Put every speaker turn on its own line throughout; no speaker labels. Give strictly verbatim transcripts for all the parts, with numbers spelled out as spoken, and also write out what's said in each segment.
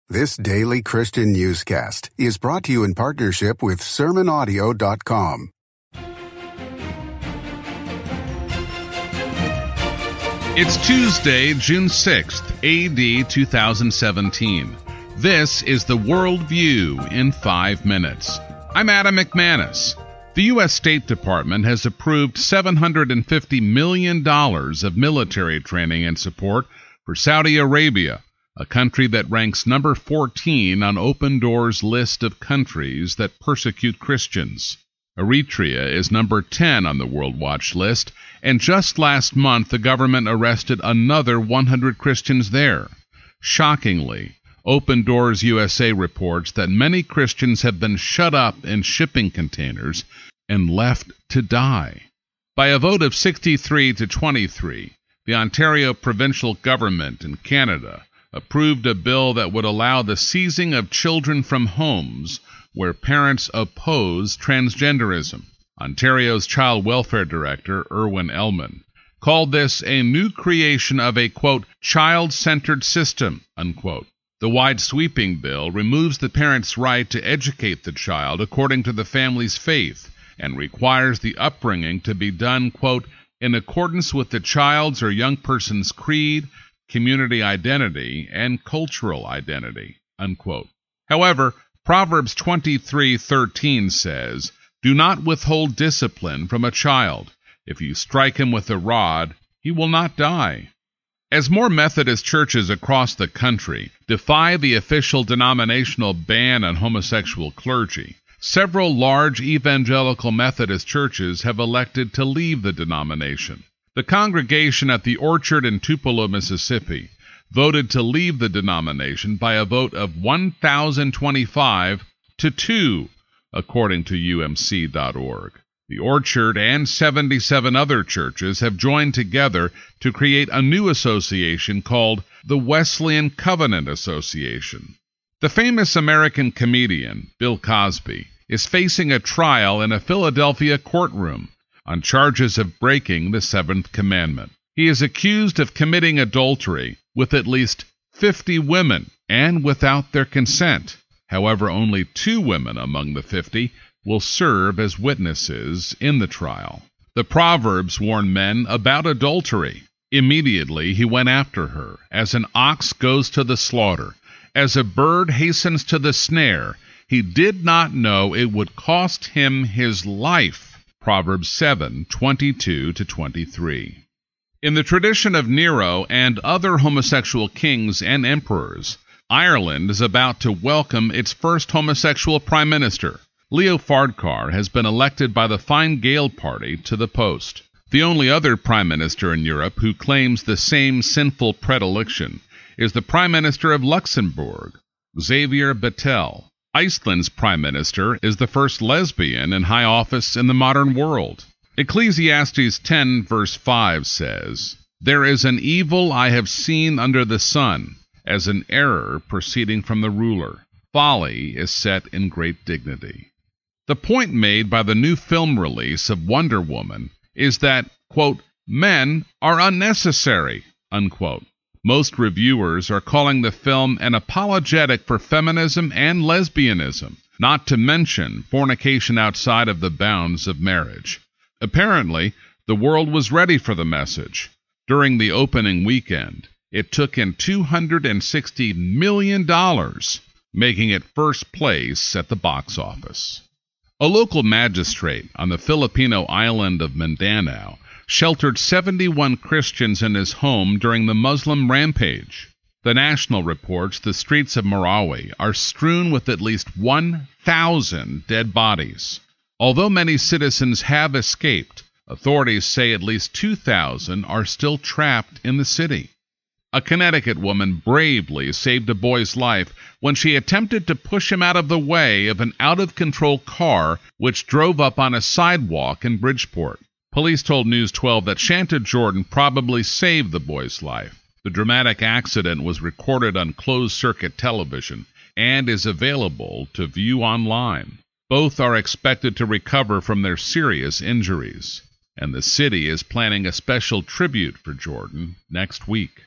This daily Christian newscast is brought to you in partnership with sermon audio dot com.
It's Tuesday, June sixth, A D two thousand seventeen. This is the World View in five minutes. I'm Adam McManus. The U S State Department has approved seven hundred fifty million dollars of military training and support for Saudi Arabia, a country that ranks number fourteen on Open Doors' list of countries that persecute Christians. Eritrea is number ten on the World Watch list, and just last month the government arrested another one hundred Christians there. Shockingly, Open Doors U S A reports that many Christians have been shut up in shipping containers and left to die. By a vote of sixty-three to twenty-three, the Ontario provincial government in Canada approved a bill that would allow the seizing of children from homes where parents oppose transgenderism. Ontario's Child Welfare Director, Irwin Elman, called this a new creation of a, quote, child-centered system, unquote. The wide-sweeping bill removes the parent's right to educate the child according to the family's faith and requires the upbringing to be done, quote, in accordance with the child's or young person's creed, community identity, and cultural identity, unquote. However, Proverbs twenty-three thirteen says, do not withhold discipline from a child. If you strike him with a rod, he will not die. As more Methodist churches across the country defy the official denominational ban on homosexual clergy, several large evangelical Methodist churches have elected to leave the denomination. The congregation at the Orchard in Tupelo, Mississippi, voted to leave the denomination by a vote of one thousand twenty-five to two, according to U M C dot org. The Orchard and seventy-seven other churches have joined together to create a new association called the Wesleyan Covenant Association. The famous American comedian, Bill Cosby, is facing a trial in a Philadelphia courtroom on charges of breaking the seventh commandment. He is accused of committing adultery with at least fifty women and without their consent. However, only two women among the fifty will serve as witnesses in the trial. The Proverbs warn men about adultery. Immediately he went after her, as an ox goes to the slaughter, as a bird hastens to the snare. He did not know it would cost him his life. Proverbs seven twenty-two to twenty-three. In the tradition of Nero and other homosexual kings and emperors, Ireland is about to welcome its first homosexual prime minister. Leo Varadkar has been elected by the Fine Gael party to the post. The only other prime minister in Europe who claims the same sinful predilection is the prime minister of Luxembourg, Xavier Bettel. Iceland's prime minister is the first lesbian in high office in the modern world. Ecclesiastes ten verse five says, there is an evil I have seen under the sun, as an error proceeding from the ruler. Folly is set in great dignity. The point made by the new film release of Wonder Woman is that, quote, men are unnecessary, unquote. Most reviewers are calling the film an apologetic for feminism and lesbianism, not to mention fornication outside of the bounds of marriage. Apparently, the world was ready for the message. During the opening weekend, it took in two hundred sixty million dollars, making it first place at the box office. A local magistrate on the Filipino island of Mindanao sheltered seventy-one Christians in his home during the Muslim rampage. The National reports the streets of Marawi are strewn with at least one thousand dead bodies. Although many citizens have escaped, authorities say at least two thousand are still trapped in the city. A Connecticut woman bravely saved a boy's life when she attempted to push him out of the way of an out-of-control car which drove up on a sidewalk in Bridgeport. Police told News twelve that Shanta Jordan probably saved the boy's life. The dramatic accident was recorded on closed-circuit television and is available to view online. Both are expected to recover from their serious injuries, and the city is planning a special tribute for Jordan next week.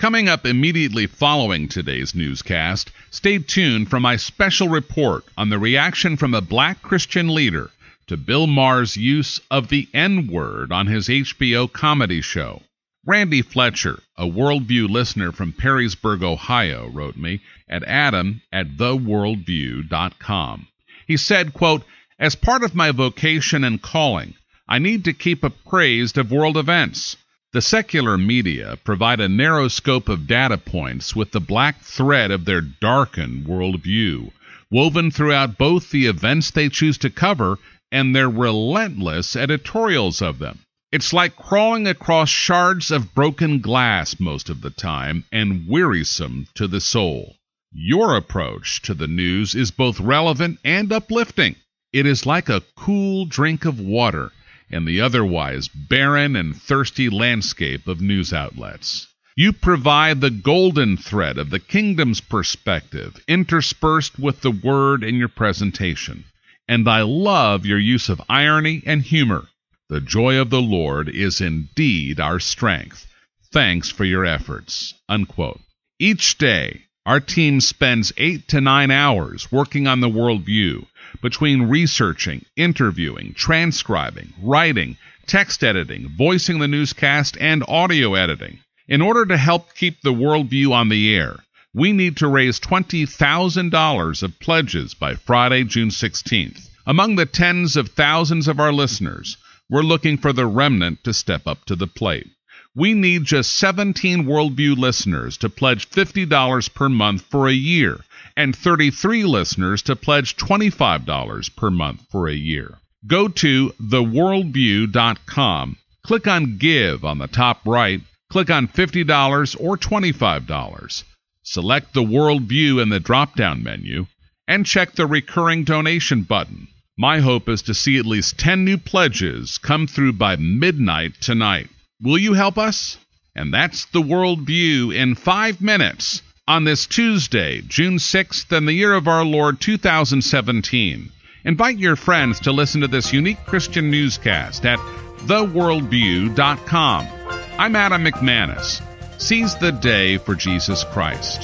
Coming up immediately following today's newscast, stay tuned for my special report on the reaction from a black Christian leader to Bill Maher's use of the N-word on his H B O comedy show. Randy Fletcher, a Worldview listener from Perrysburg, Ohio, wrote me at adam at the worldview dot com. He said, quote, "As part of my vocation and calling, I need to keep appraised of world events. The secular media provide a narrow scope of data points with the black thread of their darkened worldview, woven throughout both the events they choose to cover and their relentless editorials of them. It's like crawling across shards of broken glass most of the time and wearisome to the soul. Your approach to the news is both relevant and uplifting. It is like a cool drink of water in the otherwise barren and thirsty landscape of news outlets. You provide the golden thread of the kingdom's perspective, interspersed with the word in your presentation. And I love your use of irony and humor. The joy of the Lord is indeed our strength. Thanks for your efforts." Unquote. Each day, our team spends eight to nine hours working on the worldview, between researching, interviewing, transcribing, writing, text editing, voicing the newscast, and audio editing. In order to help keep the worldview on the air, we need to raise twenty thousand dollars of pledges by Friday, June sixteenth. Among the tens of thousands of our listeners, we're looking for the remnant to step up to the plate. We need just seventeen Worldview listeners to pledge fifty dollars per month for a year, and thirty-three listeners to pledge twenty-five dollars per month for a year. Go to the worldview dot com, click on Give on the top right, click on fifty dollars or twenty-five dollars. Select the Worldview in the drop-down menu, and check the recurring donation button. My hope is to see at least ten new pledges come through by midnight tonight. Will you help us? And that's the Worldview in five minutes on this Tuesday, June sixth, in the year of our Lord two thousand seventeen. Invite your friends to listen to this unique Christian newscast at the worldview dot com. I'm Adam McManus. Seize the day for Jesus Christ.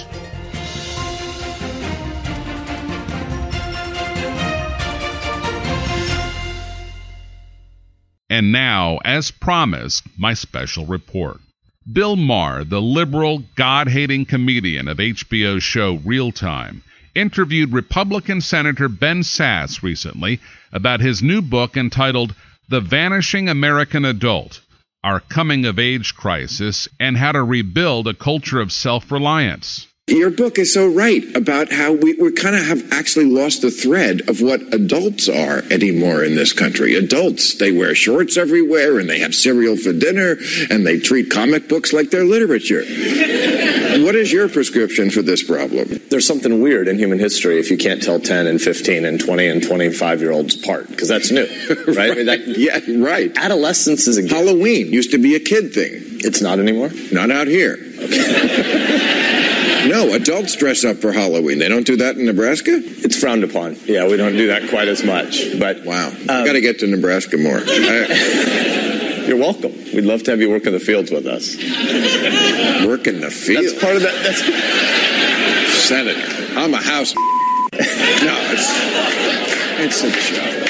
And now, as promised, my special report. Bill Maher, the liberal, God-hating comedian of H B O's show Real Time, interviewed Republican Senator Ben Sasse recently about his new book entitled The Vanishing American Adult, Our Coming-of-Age Crisis, and How to Rebuild a Culture of Self-Reliance.
Your book is so right about how we, we kind of have actually lost the thread of what adults are anymore in this country. Adults, they wear shorts everywhere, and they have cereal for dinner, and they treat comic books like they're literature. What is your prescription for this problem?
There's something weird in human history if you can't tell ten and fifteen and twenty and twenty-five-year-olds apart, because that's new, right?
right.
I mean, that,
yeah, right.
Adolescence is a...
Halloween used to be a kid thing.
It's not anymore?
Not out here. Okay. No, adults dress up for Halloween. They don't do that in Nebraska?
It's frowned upon. Yeah, we don't do that quite as much. But
wow,
um,
I've got to get to Nebraska more. I,
you're welcome. We'd love to have you work in the fields with us.
Work in the field?
That's part of that. That's...
Senator, I'm a house. No, it's, it's a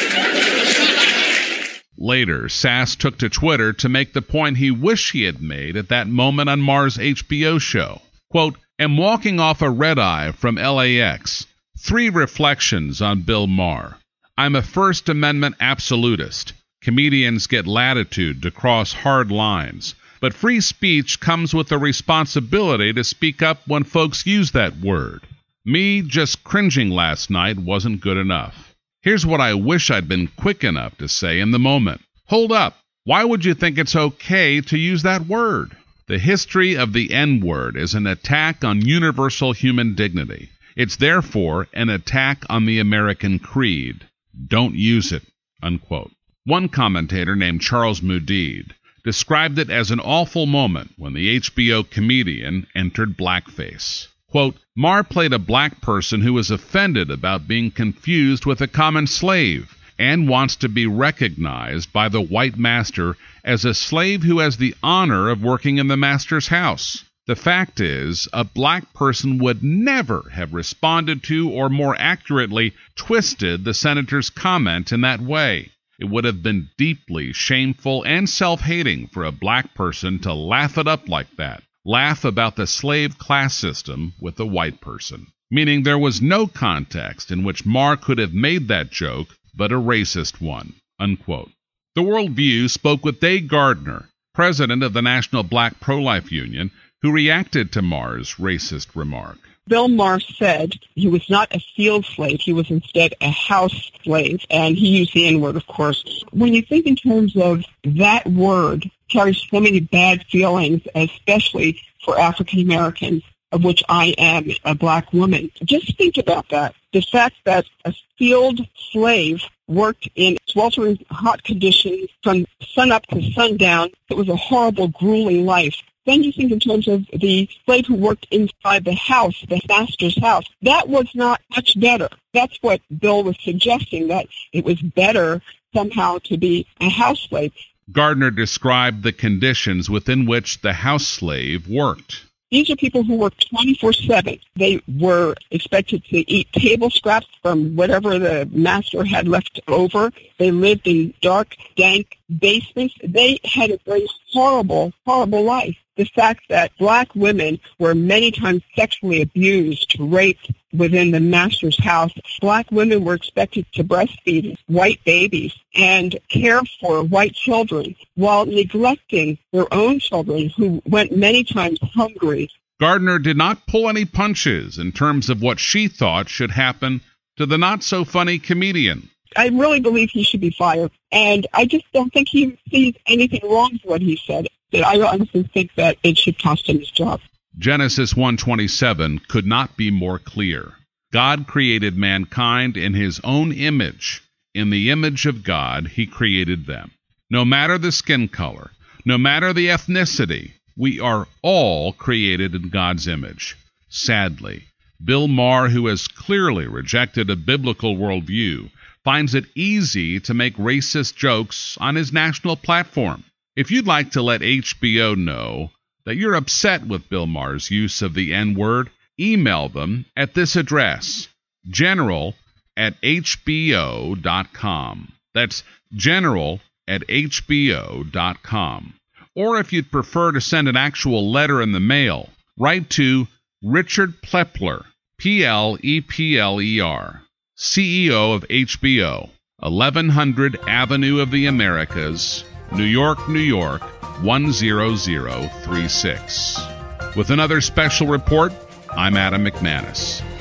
joke.
Later, Sasse took to Twitter to make the point he wished he had made at that moment on Maher's H B O show. Quote, "Am walking off a red-eye from L A X. Three reflections on Bill Maher. I'm a First Amendment absolutist. Comedians get latitude to cross hard lines. But free speech comes with the responsibility to speak up when folks use that word. Me just cringing last night wasn't good enough. Here's what I wish I'd been quick enough to say in the moment. Hold up. Why would you think it's okay to use that word? The history of the N-word is an attack on universal human dignity. It's therefore an attack on the American creed. Don't use it." Unquote. One commentator named Charles Moodid described it as an awful moment when the H B O comedian entered blackface. Quote, "Maher played a black person who was offended about being confused with a common slave and wants to be recognized by the white master as a slave who has the honor of working in the master's house. The fact is, a black person would never have responded to, or more accurately, twisted the senator's comment in that way. It would have been deeply shameful and self-hating for a black person to laugh it up like that, laugh about the slave class system with a white person, meaning there was no context in which Maher could have made that joke but a racist one, unquote. The World View spoke with Dave Gardner, president of the National Black Pro-Life Union, who reacted to Maher's racist remark.
Bill Maher said he was not a field slave, he was instead a house slave, and he used the N-word, of course. When you think in terms of that word carries so many bad feelings, especially for African Americans, of which I am a black woman, just think about that. The fact that a field slave worked in sweltering hot conditions from sun up to sundown, it was a horrible, grueling life. Then you think in terms of the slave who worked inside the house, the master's house. That was not much better. That's what Bill was suggesting, that it was better somehow to be a house slave.
Gardner described the conditions within which the house slave worked.
These are people who work twenty-four seven. They were expected to eat table scraps from whatever the master had left over. They lived in dark, dank basements. They had a very horrible, horrible life. The fact that black women were many times sexually abused, raped within the master's house. Black women were expected to breastfeed white babies and care for white children while neglecting their own children who went many times hungry.
Gardner did not pull any punches in terms of what she thought should happen to the not-so-funny comedian.
I really believe he should be fired, and I just don't think he sees anything wrong with what he said. I honestly think that it should cost him his job.
Genesis one twenty-seven could not be more clear. God created mankind in his own image. In the image of God, he created them. No matter the skin color, no matter the ethnicity, we are all created in God's image. Sadly, Bill Maher, who has clearly rejected a biblical worldview, finds it easy to make racist jokes on his national platform. If you'd like to let H B O know that you're upset with Bill Maher's use of the N-word, email them at this address, general at h b o dot com. That's general at h b o dot com. Or if you'd prefer to send an actual letter in the mail, write to Richard Plepler, P L E P L E R, C E O of H B O, eleven hundred Avenue of the Americas, New York, New York, one zero zero three six. With another special report, I'm Adam McManus.